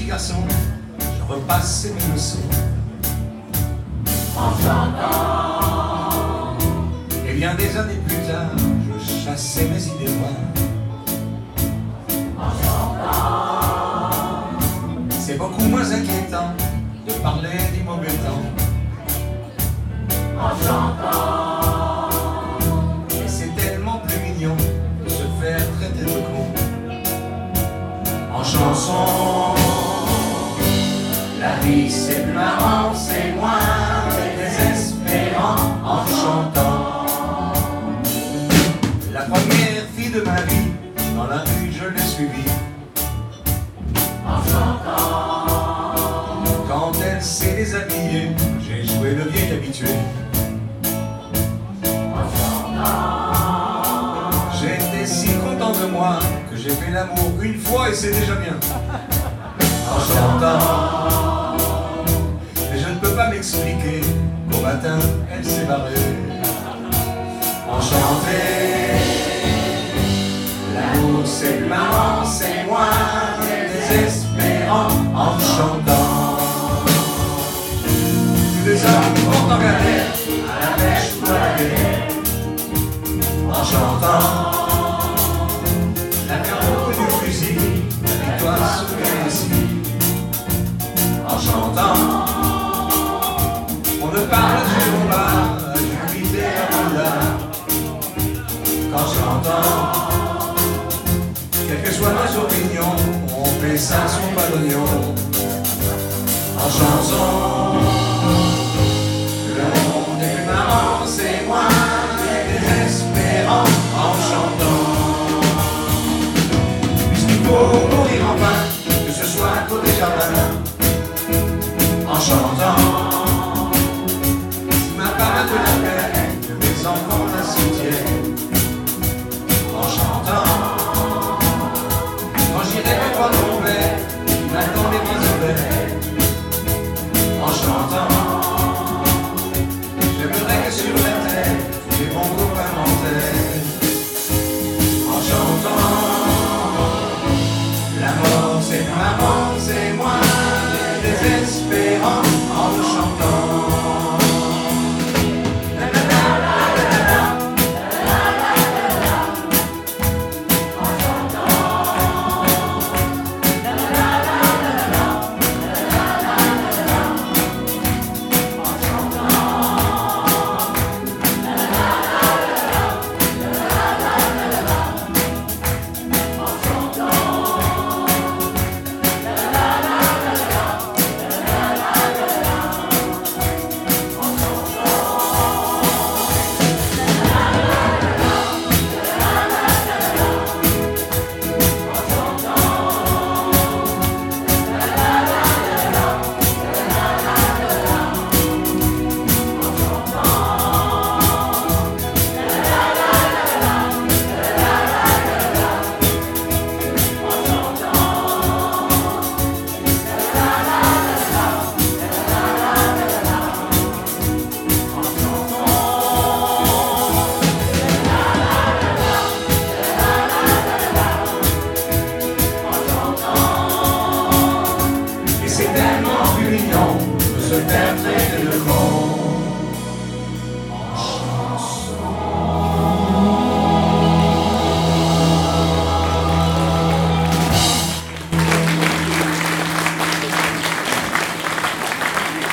garçon, je repassais mes leçons. En chantant. Et bien des années plus tard, je chassais mes idées noires. En chantant. C'est beaucoup moins inquiétant de parler du mauvais temps. En chantant. Et c'est tellement plus mignon de se faire traiter de con. En chanson, La vie c'est plus marrant, c'est moins désespérant. En chantant. la première fille de ma vie, dans la rue je l'ai suivie. En chantant. Quand elle s'est déshabillée, j'ai joué le vieil habitué. En chantant. J'étais si content de moi que j'ai fait l'amour une fois et c'est déjà bien. En chantant, mais je ne peux pas m'expliquer qu'au matin elle s'est barrée. Enchanté, L'amour c'est plus marrant, c'est moins désespérant. En chantant. tous les hommes vont en galère À la pêche ou à la guerre. en chantant. La carotte du fusil, la victoire se fait ainsi. En chantant, on ne parle du combat, du Jupiter à Bouddha. Qu'en chantant, quelles que soient nos opinions, on fait ça son pas d'oignon. En chanson, le monde est plus marrant, c'est moins désespérant. En chantant, puisqu'il faut mourir enfin, que ce soit côté jardin. En chantant, si ma part de la peine, que mes enfants